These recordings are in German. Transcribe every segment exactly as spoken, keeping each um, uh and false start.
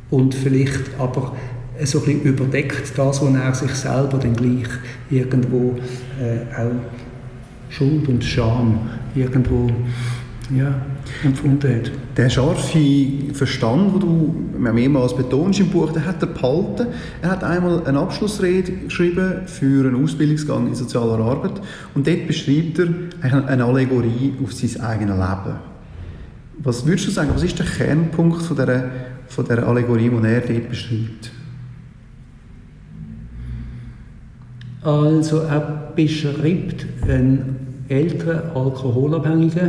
und vielleicht aber so ein bisschen überdeckt das, wo er sich selber dann gleich irgendwo äh, auch Schuld und Scham irgendwo ja, empfunden hat. Der scharfe Verstand, den du mehrmals betonst im Buch, den hat er behalten. Er hat einmal eine Abschlussrede geschrieben für einen Ausbildungsgang in sozialer Arbeit und dort beschreibt er eine Allegorie auf sein eigenes Leben. Was würdest du sagen, was ist der Kernpunkt von dieser, von dieser Allegorie, die er dort beschreibt? Also er beschreibt einen älteren Alkoholabhängigen,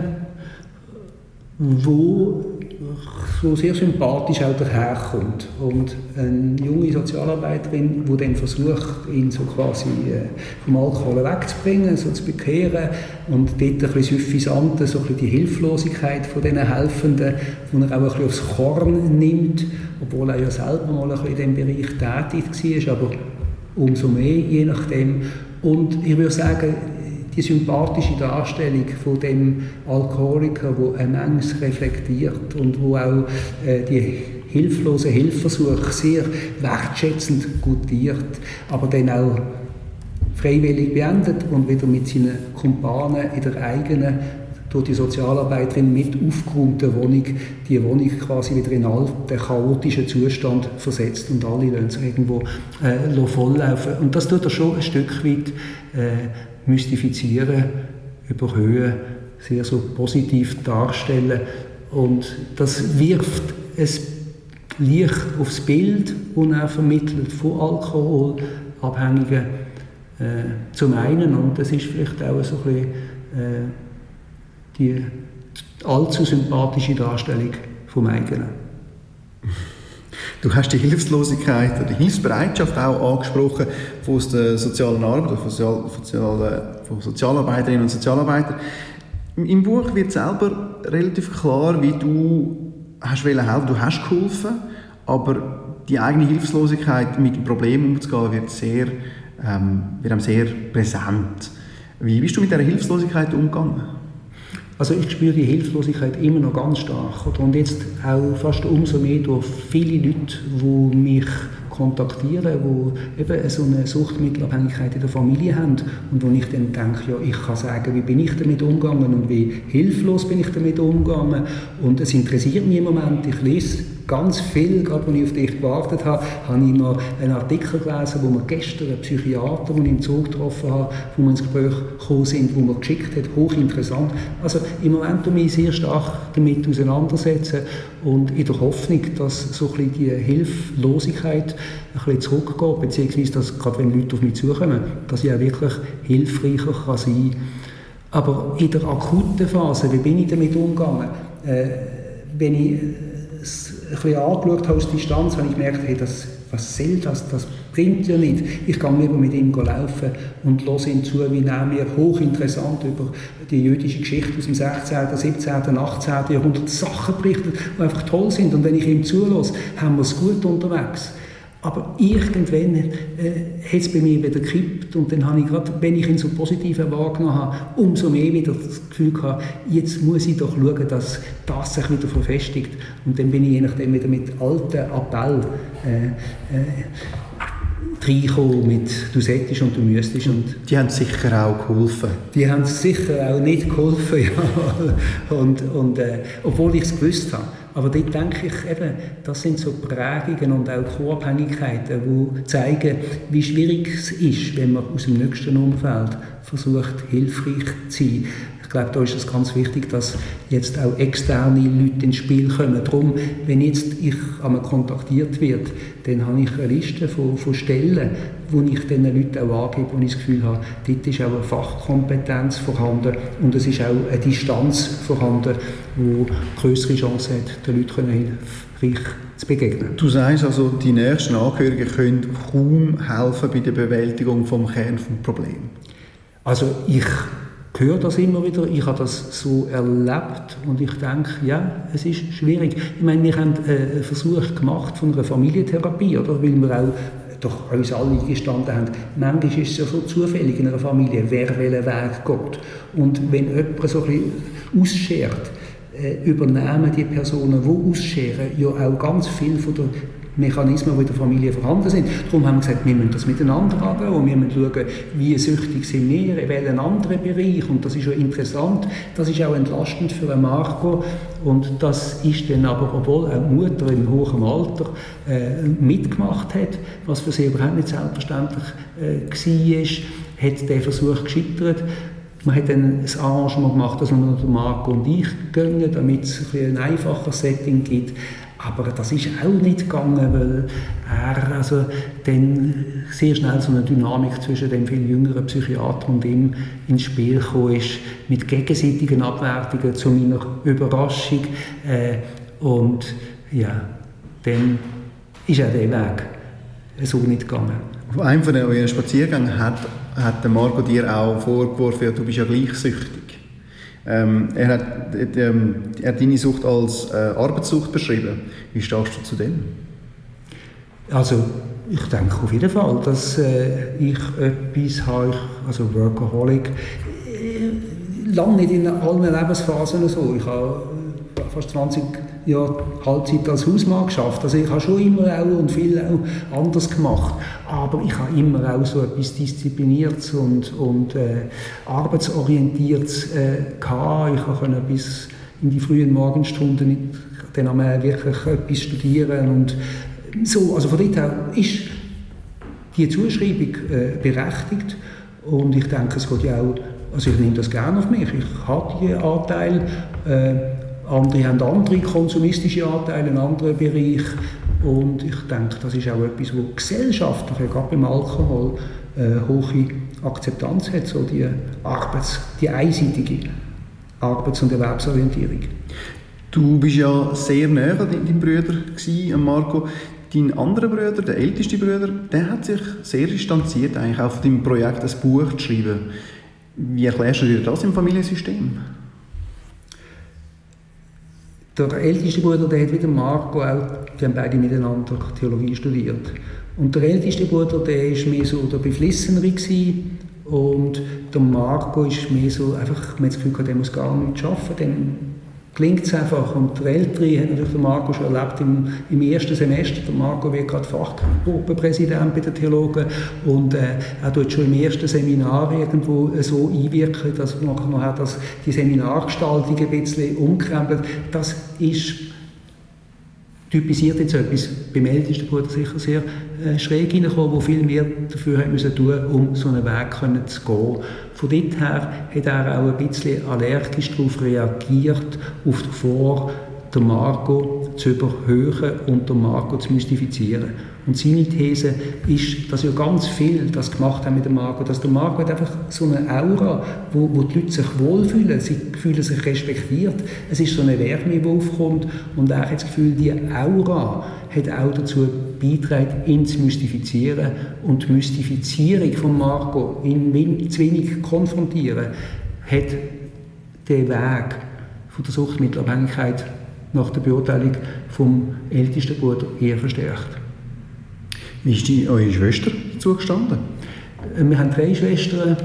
wo so sehr sympathisch auch daherkommt. Und eine junge Sozialarbeiterin, die dann versucht, ihn so quasi vom Alkohol wegzubringen, so zu bekehren und dort ein bisschen suffisant, so ein bisschen die Hilflosigkeit von diesen Helfenden, die er auch ein bisschen aufs Korn nimmt, obwohl er ja selber mal ein bisschen in diesem Bereich tätig war, aber umso mehr, je nachdem. Und ich würde sagen, die sympathische Darstellung von dem Alkoholiker, der eine Menge reflektiert und wo auch äh, die hilflosen Hilfsversuche sehr wertschätzend gutiert, aber dann auch freiwillig beendet und wieder mit seinen Kumpanen in der eigenen, durch die Sozialarbeiterin mit aufgeräumten Wohnung, die Wohnung quasi wieder in einen alten, chaotischen Zustand versetzt und alle lassen sich irgendwo äh, volllaufen. Und das tut er schon ein Stück weit äh, mystifizieren, überhöhen, sehr so positiv darstellen. Und das wirft ein Licht aufs Bild, das er vermittelt von Alkoholabhängigen äh, zum einen. Und das ist vielleicht auch so ein bisschen äh, die allzu sympathische Darstellung vom eigenen. Du hast die Hilflosigkeit oder die Hilfsbereitschaft auch angesprochen von der sozialen Arbeit, von, Sozial, von Sozialarbeiterinnen und Sozialarbeitern. Im Buch wird selber relativ klar, wie du hast helfen. Du hast geholfen, aber die eigene Hilflosigkeit mit dem Problem umzugehen wird sehr, ähm, wird einem sehr präsent. Wie bist du mit dieser Hilflosigkeit umgegangen? Also ich spüre die Hilflosigkeit immer noch ganz stark. Und jetzt auch fast umso mehr durch viele Leute, die mich kontaktieren, die eben so eine Suchtmittelabhängigkeit in der Familie haben und wo ich dann denke, ja, ich kann sagen, wie bin ich damit umgegangen und wie hilflos bin ich damit umgegangen. Und es interessiert mich im Moment. Ich lese ganz viel, gerade als ich auf dich gewartet habe, habe ich noch einen Artikel gelesen, wo mir gestern ein Psychiater, den ich im Zug getroffen habe, wo wir ins Gespräch gekommen sind, wo mir geschickt hat, hochinteressant. Also im Moment tue ich mich sehr stark damit auseinandersetzen und in der Hoffnung, dass so ein bisschen die Hilflosigkeit ein bisschen zurückgeht, beziehungsweise, dass gerade wenn Leute auf mich zukommen, dass ich auch wirklich hilfreicher kann sein kann. Aber in der akuten Phase, wie bin ich damit umgegangen? Äh, wenn ich es ein bisschen angeschaut habe aus Distanz, habe ich gemerkt, hey, das, was soll das? Das bringt ja nicht. Ich kann lieber mit ihm laufen und höre ihm zu, wie er mir hochinteressant über die jüdische Geschichte aus dem sechzehnten, siebzehnten, achtzehnten Jahrhundert Sachen berichtet, die einfach toll sind. Und wenn ich ihm zuhöre, haben wir es gut unterwegs. Aber irgendwann äh, hat es bei mir wieder gekippt und dann habe ich gerade, wenn ich ihn so positiv wahrgenommen habe, umso mehr wieder das Gefühl gehabt, jetzt muss ich doch schauen, dass das sich wieder verfestigt. Und dann bin ich je nachdem wieder mit alten Appellen äh, äh, reingekommen, mit «Du solltest und du müsstest». Und die haben sicher auch geholfen. Die haben sicher auch nicht geholfen, ja. Und, und, äh, obwohl ich es gewusst habe. Aber dort denke ich eben, das sind so Prägungen und auch Co-Abhängigkeiten, die zeigen, wie schwierig es ist, wenn man aus dem nächsten Umfeld versucht, hilfreich zu sein. Ich glaube, da ist es ganz wichtig, dass jetzt auch externe Leute ins Spiel kommen. Darum, wenn jetzt ich einmal kontaktiert werde, dann habe ich eine Liste von, von Stellen, wo ich diesen Leuten auch angebe, wo ich das Gefühl habe, dort ist auch eine Fachkompetenz vorhanden und es ist auch eine Distanz vorhanden, die größere Chance hat, den Leuten hilfreich zu begegnen. Du sagst also, die nächsten Angehörigen können kaum helfen bei der Bewältigung vom Kern des Problems. Also ich höre das immer wieder, ich habe das so erlebt und ich denke, ja, es ist schwierig. Ich meine, wir haben einen Versuch gemacht von einer Familientherapie, oder? Weil wir auch doch uns alle gestanden haben, manchmal ist es ja so zufällig in einer Familie, wer welchen Weg geht. Und wenn jemand so ein bisschen ausschert, äh, übernehmen die Personen, die ausscheren, ja auch ganz viel von der Mechanismen, die in der Familie vorhanden sind. Darum haben wir gesagt, wir müssen das miteinander angehen und wir müssen schauen, wie süchtig sind wir, in welchen anderen Bereich. Und das ist ja interessant, das ist auch entlastend für eine Marco. Und das ist dann aber, obwohl auch die Mutter im hohen Alter äh, mitgemacht hat, was für sie überhaupt nicht selbstverständlich äh, war, hat der Versuch gescheitert. Man hat dann ein Arrangement gemacht, dass man der Marco und ich gehen, damit es ein, ein einfaches Setting gibt. Aber das ist auch nicht gegangen, weil er also dann sehr schnell so eine Dynamik zwischen dem viel jüngeren Psychiater und ihm ins Spiel gekommen ist, mit gegenseitigen Abwertungen zu meiner Überraschung. Äh, und ja, dann ist auch der Weg so nicht gegangen. Auf einem von euren Spaziergängen hat, hat der Marco dir auch vorgeworfen, du bist ja gleich süchtig. Ähm, er, hat, ähm, er hat deine Sucht als äh, Arbeitssucht beschrieben. Wie stehst du zu dem? Also, ich denke auf jeden Fall, dass äh, ich etwas habe, also Workaholic, äh, lange nicht in allen Lebensphasen so. Ich habe fast zwanzig Jahre Halbzeit als Hausmann geschafft. Also ich habe schon immer auch und viel auch anders gemacht. Aber ich habe immer auch so etwas Diszipliniertes und, und äh, Arbeitsorientiertes äh, gehabt. Ich konnte bis in die frühen Morgenstunden dann einmal wirklich etwas studieren. Und so, also von dort her ist die Zuschreibung äh, berechtigt. Und ich denke, es geht ja auch, also ich nehme das gerne auf mich. Ich habe diese Anteile. Äh, Andere haben andere konsumistische Anteile, einen anderen Bereich. Und ich denke, das ist auch etwas, wo gesellschaftlich, gerade beim Alkohol, äh, hohe Akzeptanz hat, so die, Arbeits-, die einseitige Arbeits- und Erwerbsorientierung. Du bist ja sehr nah an deinen Brüdern gewesen, Marco. Dein anderer Bruder, der älteste Bruder, der hat sich sehr distanziert, eigentlich auch von deinem Projekt ein Buch zu schreiben. Wie erklärst du dir das im Familiensystem? Der älteste Bruder, der hat wie der Marco auch, die haben beide miteinander Theologie studiert. Und der älteste Bruder, der war mehr so der Beflissenere gewesen. Und der Marco ist mehr so, einfach, man hat das Gefühl, der muss gar nichts arbeiten, dem gelingt es einfach. Und der Ältere hat natürlich der Marco schon erlebt im, im ersten Semester. Der Marco wird gerade Fachgruppenpräsident bei den Theologen und äh, er tut schon im ersten Seminar irgendwo so einwirken, dass man nachher dass die Seminargestaltung ein bisschen umkrempelt. Das ist typisiert jetzt etwas beim ältesten Bruder sicher sehr äh, schräg hineingekommen, wo viel mehr dafür haben müssen tun, um so einen Weg können zu gehen. Von dort her hat er auch ein bisschen allergisch darauf reagiert, auf den Vor, den Marco zu überhöhen und den Marco zu mystifizieren. Und seine These ist, dass ja ganz viel das gemacht haben mit dem Marco, dass der Marco hat einfach so eine Aura, wo, wo die Leute sich wohlfühlen, sie fühlen sich respektiert. Es ist so eine Wärme, die aufkommt und er hat das Gefühl, die Aura hat auch dazu beigetragen, ihn zu mystifizieren und die Mystifizierung von Marco, ihn zu wenig konfrontieren, hat den Weg von der Suchtmittelabhängigkeit nach der Beurteilung vom ältesten Bruder eher verstärkt. Wie ist die, eure Schwester dazu gestanden? Wir haben drei Schwestern.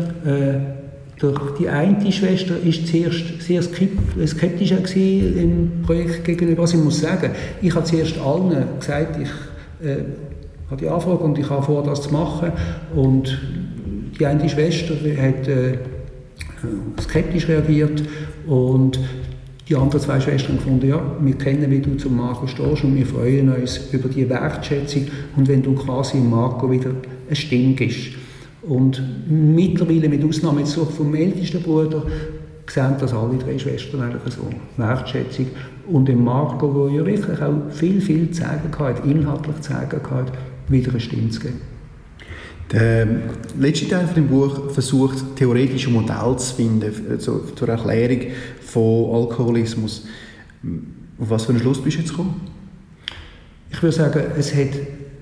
Die eine Schwester war zuerst sehr skeptisch im Projekt gegenüber. Also ich muss sagen, ich habe zuerst allen gesagt, ich äh, habe die Anfrage und ich habe vor, das zu machen. Und die eine Schwester hat äh, skeptisch reagiert und die anderen zwei Schwestern haben gefunden, ja, wir kennen, wie du zum Marco stehst und wir freuen uns über die Wertschätzung und wenn du quasi im Marco wieder eine Stimme gibst. Und mittlerweile, mit Ausnahme jetzt so vom ältesten Bruder, sehen das alle drei Schwestern eigentlich so. Wertschätzung. Und im Marco, der ja wirklich auch viel, viel zu sagen hatte, inhaltlich zu sagen hatte, wieder eine Stimme zu geben. Der letzte Teil von dem Buch versucht, theoretische Modelle zu finden also zur Erklärung von Alkoholismus. Auf was für einen Schluss bist du jetzt gekommen? Ich würde sagen, es hat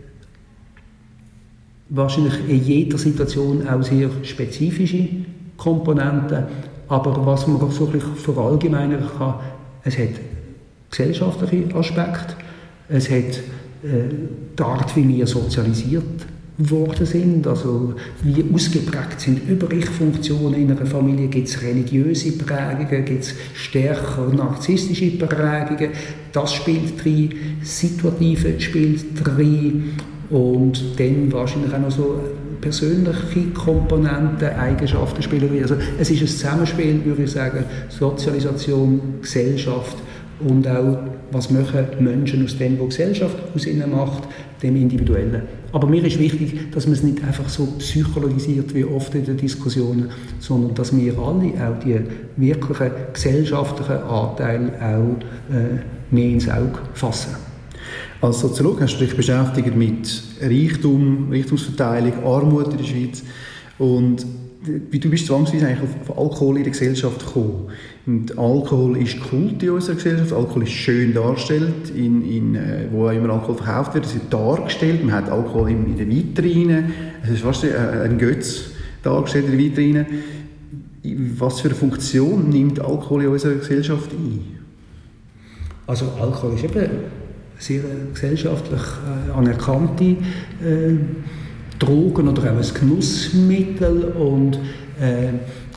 wahrscheinlich in jeder Situation auch sehr spezifische Komponenten, aber was man so wirklich verallgemeinern kann, es hat gesellschaftliche Aspekte, es hat äh, die Art, wie wir sozialisiert worden sind, also wie ausgeprägt sind Über-Ich-Funktionen in einer Familie, gibt es religiöse Prägungen, gibt es stärker narzisstische Prägungen, das spielt drin, Situative spielt drin und dann wahrscheinlich auch noch so persönliche Komponenten, Eigenschaften spielen rein. Also es ist ein Zusammenspiel, würde ich sagen, Sozialisation, Gesellschaft und auch, was machen Menschen aus dem, was Gesellschaft aus ihnen macht, dem Individuellen. Aber mir ist wichtig, dass man es nicht einfach so psychologisiert wie oft in den Diskussionen, sondern dass wir alle auch die wirklichen gesellschaftlichen Anteile auch äh, mehr ins Auge fassen. Als Soziologe hast du dich beschäftigt mit Reichtum, Reichtumsverteilung, Armut in der Schweiz und wie du bist zwangsweise eigentlich auf Alkohol in der Gesellschaft gekommen. Und Alkohol ist Kult in unserer Gesellschaft. Alkohol ist schön dargestellt, in, in, wo immer Alkohol verkauft wird. Es wird dargestellt. Man hat Alkohol in, in den Vitrinen. Es ist fast ein Götz dargestellt in den Vitrinen. Was für eine Funktion nimmt Alkohol in unserer Gesellschaft ein? Also Alkohol ist eben sehr gesellschaftlich äh, anerkannte äh, Drogen oder auch ein Genussmittel und äh,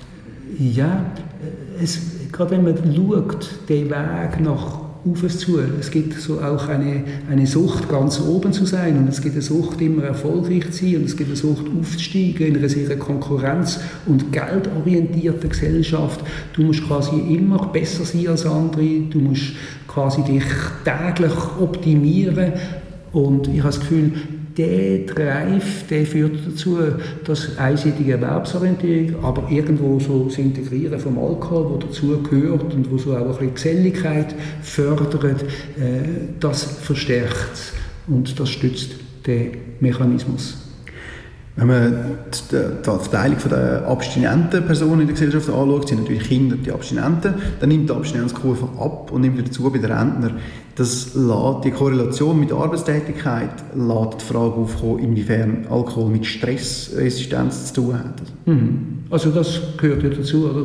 ja, es, gerade wenn man schaut, den Weg nach oben zu, es gibt so auch eine, eine Sucht, ganz oben zu sein und es gibt eine Sucht, immer erfolgreich zu sein und es gibt eine Sucht, aufzusteigen in einer sehr konkurrenz- und geldorientierten Gesellschaft. Du musst quasi immer besser sein als andere, du musst quasi dich täglich optimieren und ich habe das Gefühl, der Drive, der führt dazu, dass einseitige Erwerbsorientierung, aber irgendwo so das Integrieren vom Alkohol, wo dazu gehört und wo so auch ein bisschen Geselligkeit fördert, äh, das verstärkt und das stützt den Mechanismus. Wenn man die, die Verteilung der abstinenten Personen in der Gesellschaft anschaut, sind natürlich Kinder die Abstinenten, dann nimmt die Abstinenzkurve ab und nimmt dazu bei den Rentnern. Das lässt die Korrelation mit der Arbeitstätigkeit lässt die Frage aufkommen, inwiefern Alkohol mit Stressresistenz zu tun hat. Mhm. Also das gehört ja dazu, oder?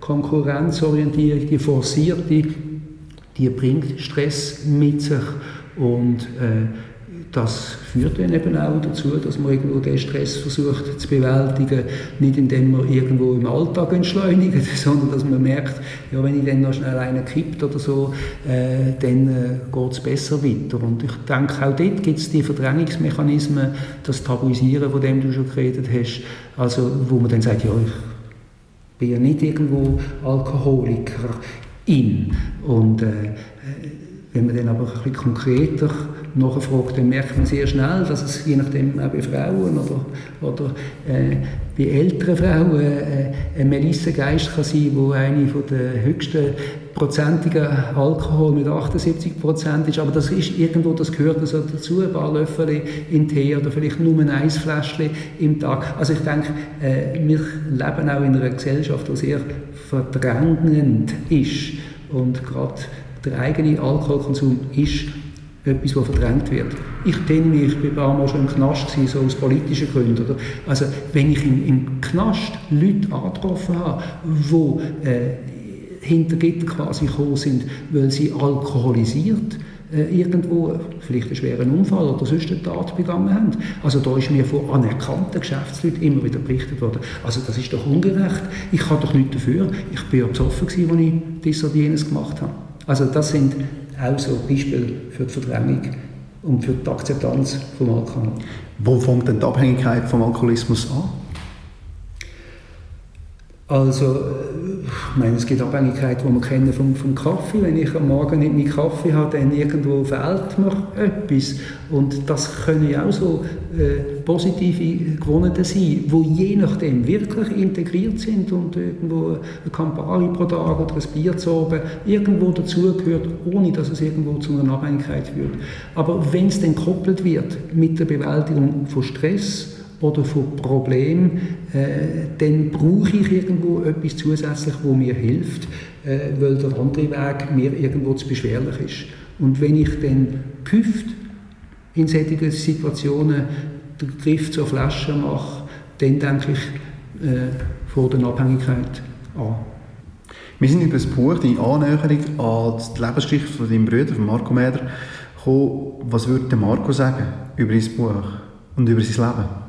Konkurrenzorientierung, die forcierte, die bringt Stress mit sich und äh, das führt dann eben auch dazu, dass man irgendwo den Stress versucht zu bewältigen, nicht indem man irgendwo im Alltag entschleunigt, sondern dass man merkt, ja, wenn ich dann noch schnell einen kippt oder so, äh, dann äh, geht es besser weiter. Und ich denke, auch dort gibt es die Verdrängungsmechanismen, das Tabuisieren, von dem du schon geredet hast, also wo man dann sagt, ja, ich bin ja nicht irgendwo Alkoholiker in. Und äh, wenn man dann aber ein bisschen konkreter nachfragt, dann merkt man sehr schnell, dass es je nachdem auch bei Frauen oder, oder äh, bei älteren Frauen äh, ein Melissengeist kann sein, wo eine von der höchsten prozentigen Alkohol mit achtundsiebzig Prozent ist. Aber das ist irgendwo, das gehört also dazu, ein paar Löffel in Tee oder vielleicht nur ein Eisfläschchen im Tag. Also ich denke, äh, wir leben auch in einer Gesellschaft, die sehr verdrängend ist und gerade der eigene Alkoholkonsum ist etwas, das verdrängt wird. Ich denke, ich war ein paar Mal schon im Knast, so aus politischen Gründen. Oder? Also, wenn ich im, im Knast Leute angetroffen habe, die äh, hinter Gitter quasi gekommen sind, weil sie alkoholisiert äh, irgendwo vielleicht einen schweren Unfall oder sonst eine Tat begangen haben. Also da ist mir von anerkannten Geschäftsleuten immer wieder berichtet worden. Also das ist doch ungerecht. Ich kann doch nichts dafür. Ich war ja besoffen, als ich dies oder jenes gemacht habe. Also das sind auch so Beispiele für die Verdrängung und für die Akzeptanz vom Alkohol. Wo fängt denn die Abhängigkeit vom Alkoholismus an? Also, ich meine, es gibt Abhängigkeiten, die wir kennen vom, vom Kaffee. Wenn ich am Morgen nicht meinen Kaffee habe, dann irgendwo fehlt mir etwas. Und das können ja auch so äh, positive Gewohnheiten sein, die je nachdem wirklich integriert sind und irgendwo ein Campari pro Tag oder ein Bier zu oben irgendwo dazugehört, ohne dass es irgendwo zu einer Abhängigkeit führt. Aber wenn es dann gekoppelt wird mit der Bewältigung von Stress, oder von Problemen, äh, dann brauche ich irgendwo etwas zusätzlich, das mir hilft, äh, weil der andere Weg mir irgendwo zu beschwerlich ist. Und wenn ich dann gehüpft in solchen Situationen den Griff zur Flasche mache, dann denke ich äh, vor der Abhängigkeit an. Wir sind über das Buch, die Annäherung an die Lebensgeschichte von deinem Bruder, von Marco Mäder, gekommen. Was würde Marco sagen über sein Buch und über sein Leben?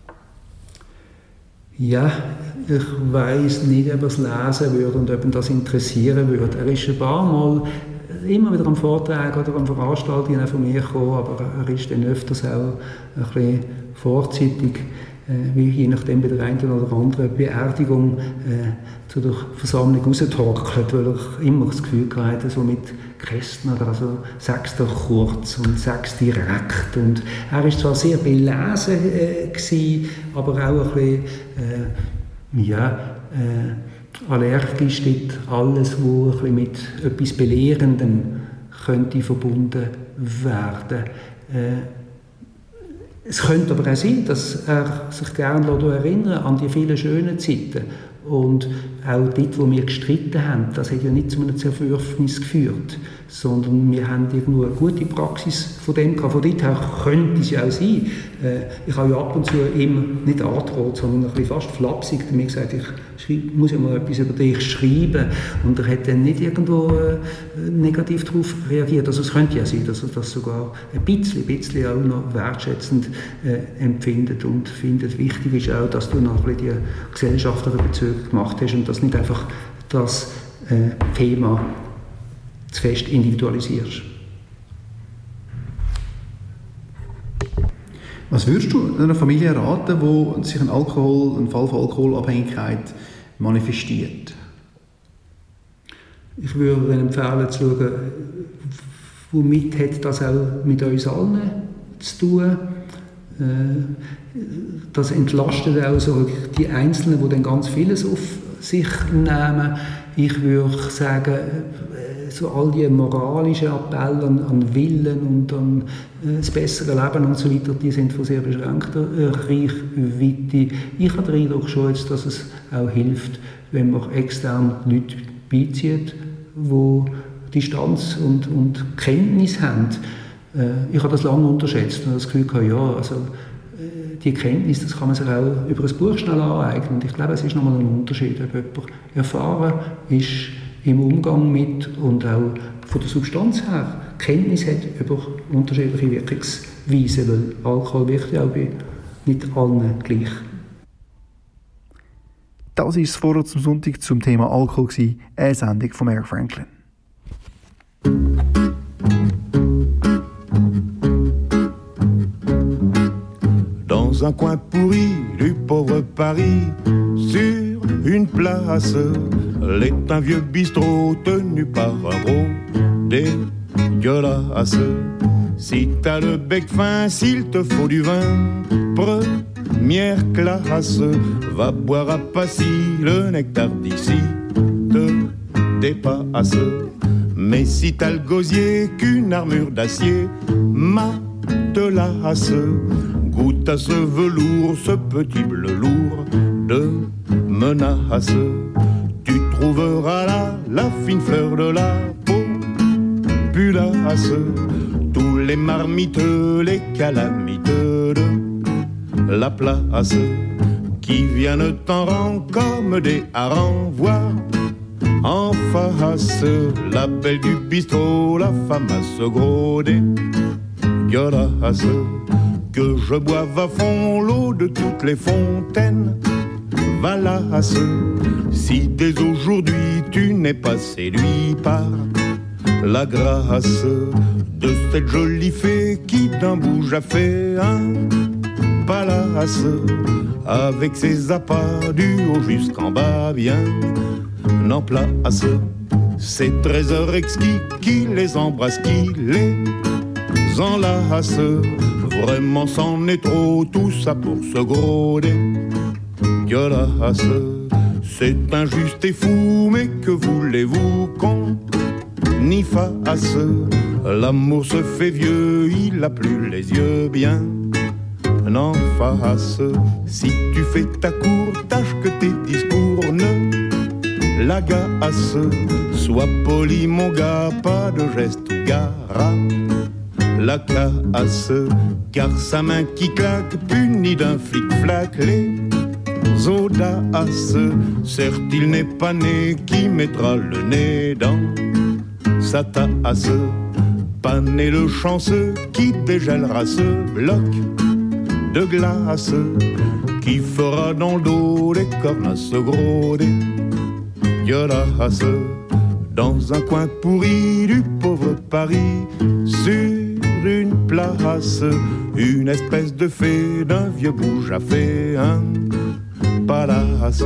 Ja, ich weiss nicht, ob er es lesen würde und ob ihn das interessieren würde. Er ist ein paar Mal immer wieder am Vortrag oder an Veranstaltungen von mir gekommen, aber er ist dann öfters auch ein bisschen vorzeitig, äh, wie je nachdem bei der einen oder anderen Beerdigung äh, zu der Versammlung raustorkelt, weil er immer das Gefühl hatte, so mit Kästner, also sag's doch kurz und sag's direkt. Und er war zwar sehr belesen äh, gewesen, aber auch ein bisschen, äh, ja, äh, allergisch dort alles, was ein bisschen mit etwas Belehrendem könnte verbunden werden. Äh, es könnte aber auch sein, dass er sich gerne erinnern an die vielen schönen Zeiten. Und auch dort, wo wir gestritten haben, das hat ja nicht zu einem Zerwürfnis geführt, sondern wir haben irgendwo eine gute Praxis von dem gehabt. Von dort her könnte es ja auch sein. Äh, ich habe ja ab und zu ihm nicht angedroht, sondern ein bisschen fast flapsig mir gesagt, ich schreib, muss ja mal etwas über dich schreiben. Und er hat dann nicht irgendwo äh, negativ darauf reagiert. Also es könnte ja sein, dass er das sogar ein bisschen, ein bisschen auch noch wertschätzend äh, empfindet und findet. Wichtig ist auch, dass du noch ein bisschen die gesellschaftlichen Bezüge gemacht hast und dass nicht einfach das äh, Thema zu fest individualisierst. Was würdest du einer Familie raten, wo sich ein, Alkohol, ein Fall von Alkoholabhängigkeit manifestiert? Ich würde Ihnen empfehlen, zu schauen, womit hat das auch mit uns allen zu tun. Das entlastet auch so die Einzelnen, die dann ganz vieles auf sich nehmen. Ich würde sagen, so all die moralischen Appelle an, an Willen und an äh, das bessere Leben und so weiter, die sind von sehr beschränkter äh, Reichweite. Ich habe den Eindruck schon jetzt, dass es auch hilft, wenn man extern Leute beizieht, die Distanz und, und Kenntnis haben. Äh, ich habe das lange unterschätzt und das Gefühl gehabt, ja, also äh, die Kenntnis, das kann man sich auch über ein Buch schnell aneignen. Und ich glaube, es ist nochmal ein Unterschied, ob jemand erfahren ist im Umgang mit und auch von der Substanz her Kenntnis hat über unterschiedliche Wirkungsweisen, weil Alkohol wirkt ja auch bei nicht allen gleich. Das war das Vorwort zum Sonntag zum Thema Alkohol, eine Sendung von Mary Franklin. Dans un coin pourri du pauvre Paris, sur une place, l'est un vieux bistrot tenu par un gros dégueulasse. Si t'as le bec fin, s'il te faut du vin, première classe, va boire à Passy, le nectar d'ici te dépasse. Mais si t'as le gosier qu'une armure d'acier, matelasse, goûte à ce velours, ce petit bleu lourd de menace. Tu trouveras là la fine fleur de la populace, tous les marmiteux, les calamiteux de la place, qui viennent en rang comme des harengs, voir en face la belle du bistrot, la femme à ce gros dégueulasse. Que je boive à fond l'eau de toutes les fontaines, valasse, si dès aujourd'hui tu n'es pas séduit par la grâce de cette jolie fée qui d'un bout a fait un palace, avec ses appâts du haut jusqu'en bas bien en place, ces trésors exquis qui les embrassent, qui les enlace. Vraiment c'en est trop, tout ça pour ce gros dégueulasse. C'est injuste et fou, mais que voulez-vous qu'on y fasse? L'amour se fait vieux, il a plus les yeux bien en face. Si tu fais ta cour, tâche que tes discours ne l'agace. Sois poli mon gars, pas de geste ou gara la casse, car sa main qui claque punie d'un flic-flac les audaces. Certes il n'est pas né qui mettra le nez dans sa tasse, pas né le chanceux qui dégèlera ce bloc de glace, qui fera dans le dos les cornes à ce gros dégueulasse. dans un coin pourri du pauvre Paris, sur une place, une espèce de fée d'un vieux bouge a fait un palace.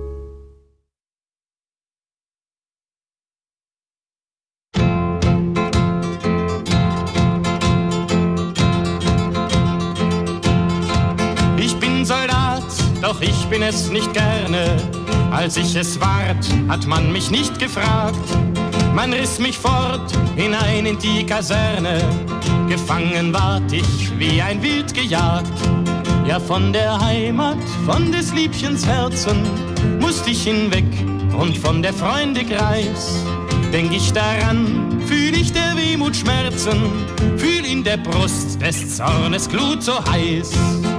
Doch ich bin es nicht gerne, als ich es ward, hat man mich nicht gefragt. Man riss mich fort hinein in die Kaserne, gefangen ward ich wie ein Wild gejagt. Ja, von der Heimat, von des Liebchens Herzen, musst ich hinweg und von der Freunde Kreis. Denk ich daran, fühl ich der Wehmut Schmerzen, fühl in der Brust des Zornes Glut so heiß.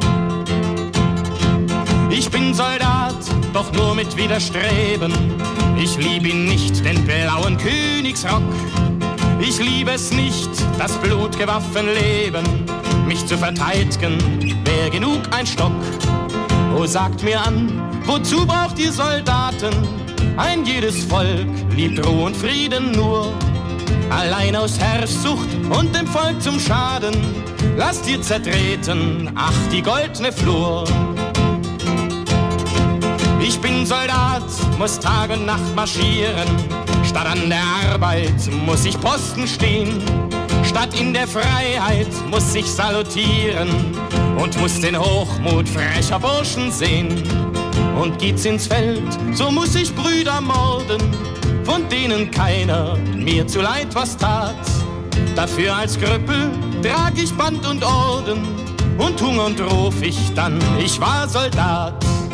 Ich bin Soldat, doch nur mit Widerstreben. Ich lieb ihn nicht, den blauen Königsrock. Ich liebe es nicht, das blutge Waffenleben. Mich zu verteidigen, wär genug ein Stock. Oh, sagt mir an, wozu braucht ihr Soldaten? Ein jedes Volk liebt Ruhe und Frieden nur. Allein aus Herrschsucht und dem Volk zum Schaden, lasst ihr zertreten, ach, die goldene Flur. Ich bin Soldat, muss Tag und Nacht marschieren. Statt an der Arbeit muss ich Posten stehen. Statt in der Freiheit muss ich salutieren und muss den Hochmut frecher Burschen sehen. Und geht's ins Feld, so muss ich Brüder morden, von denen keiner mir zu leid was tat. Dafür als Krüppel trag ich Band und Orden und hungernd ruf ich dann, ich war Soldat.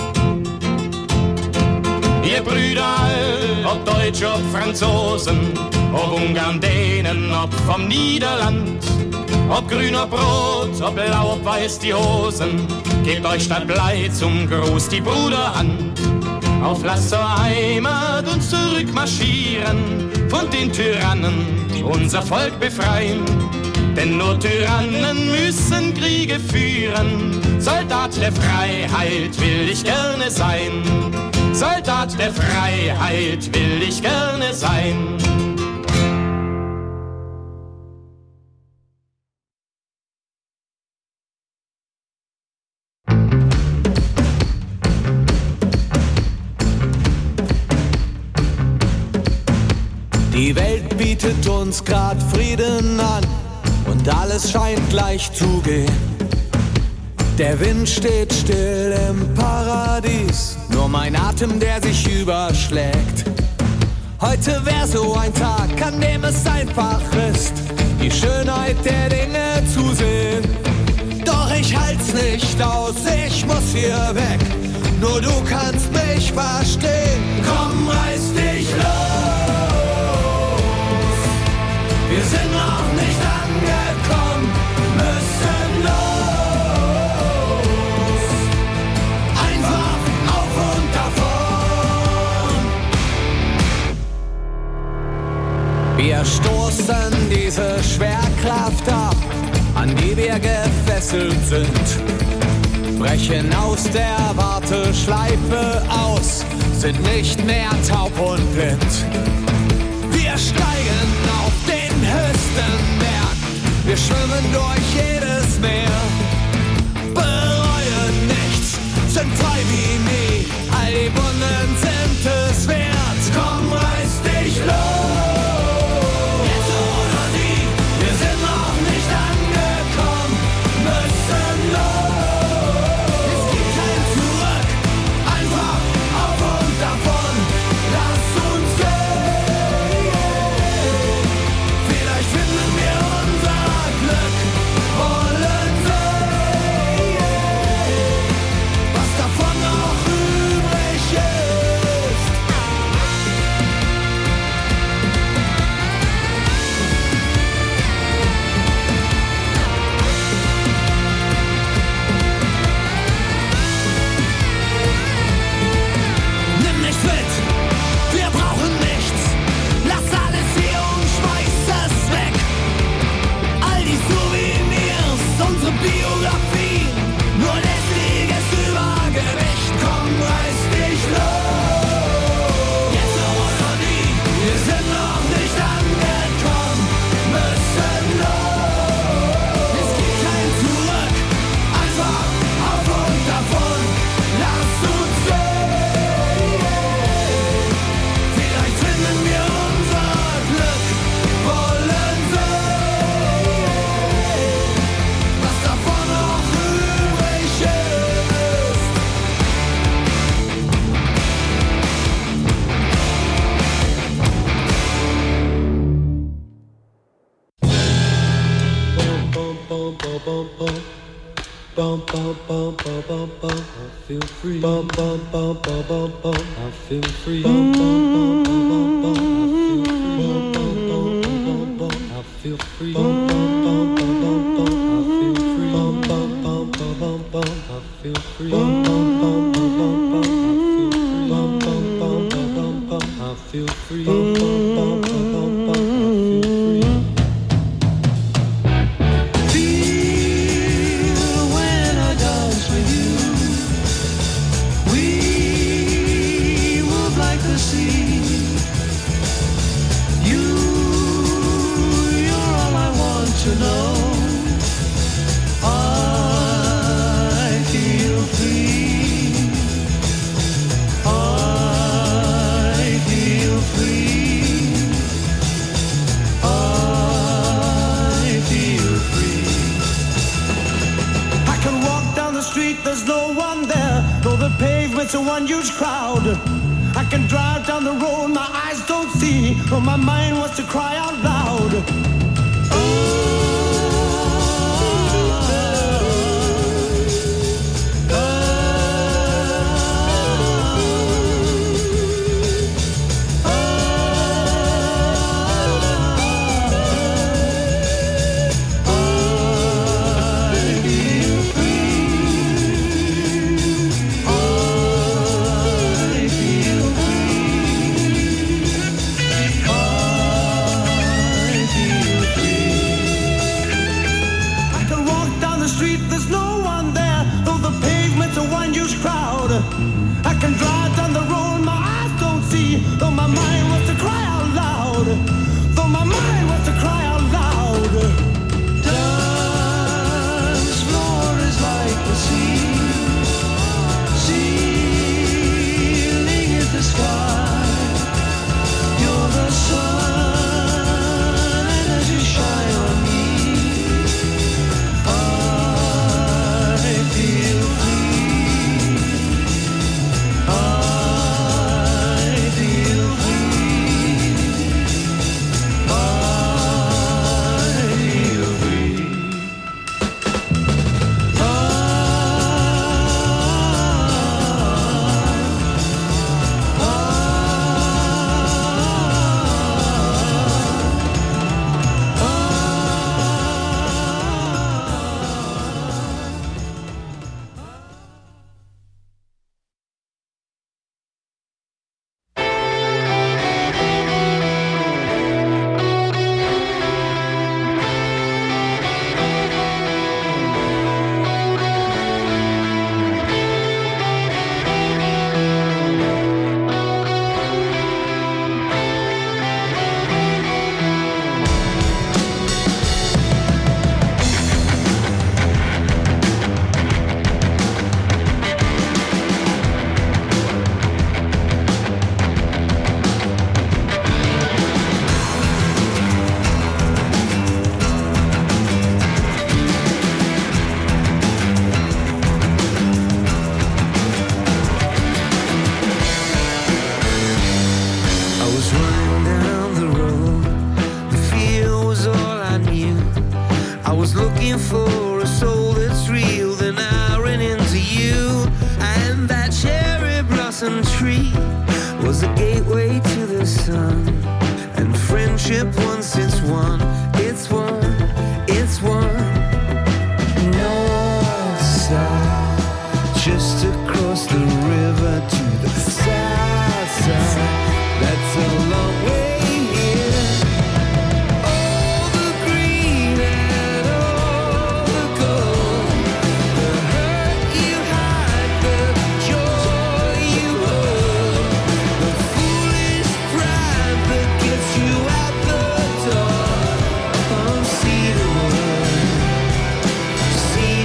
Ihr Brüder all, ob Deutsche, ob Franzosen, ob Ungarn, Dänen, ob vom Niederland, ob grün, ob rot, ob blau, ob weiß die Hosen, gebt euch statt Blei zum Gruß die Bruderhand. Auf Lass zur Heimat uns zurückmarschieren, von den Tyrannen, die unser Volk befreien. Denn nur Tyrannen müssen Kriege führen, Soldat der Freiheit will ich gerne sein. Soldat der Freiheit will ich gerne sein. Die Welt bietet uns grad Frieden an und alles scheint gleich zu gehen. Der Wind steht still im Paradies, nur mein Atem, der sich überschlägt. Heute wär so ein Tag, an dem es einfach ist, die Schönheit der Dinge zu sehen. Doch ich halt's nicht aus, ich muss hier weg, nur du kannst mich verstehen. Komm, reiß dich los, wir sind noch nicht angekommen, müssen los. Wir stoßen diese Schwerkraft ab, an die wir gefesselt sind, brechen aus der Warteschleife aus, sind nicht mehr taub und blind. Wir steigen auf den höchsten Berg, wir schwimmen durch jedes Meer, bereuen nichts, sind frei wie nie, all die Wunden sind es wert. Komm, reiß dich los! Wollen bum bum. Bum bum bum bum bum bum. I feel free. Bum bum bum bum bum bum. I feel free. Bum bum bum bum bum bum. I feel free. Bum bum bum bum bum. I feel free. Bum bum bum bum bum. I feel free. Bum bum bum bum bum. I feel free. Bum bum bum bum bum. I feel free. It's a one huge crowd. I can drive down the road, my eyes don't see, but my mind wants to cry out loud. I can drive down the road, my eyes don't see, though my mind wants to cry out loud. Though my mind wants to cry out loud. Dance floor is like the sea. Ceiling is the sky. You're the sun, and as you shine on me, I feel free. For a soul that's real, then I ran into you. And that cherry blossom tree was a gateway to the sun. And friendship, once it's won,